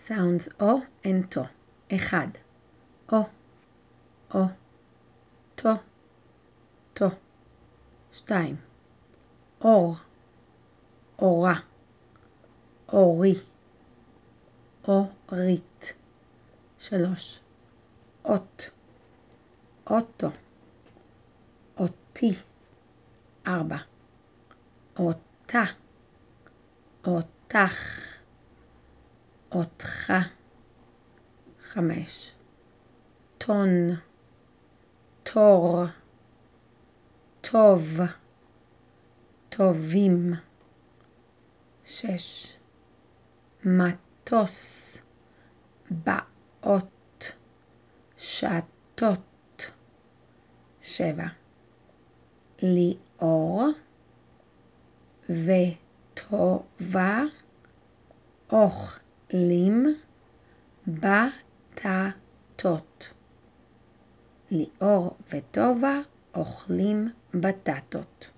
sounds O and to. 1. O, O, to, to. 2. אור, אורה, אורי, אורית. 3. אות, אוטו, אותי. 4. אותה, אותך, אותך. 5. טון, תור, טוב, טובים. 6. מטוס, באות, שתות. 7. ליאור, וטובה, אוכלים בטטות. ליאור וטובה אוכלים בטטות.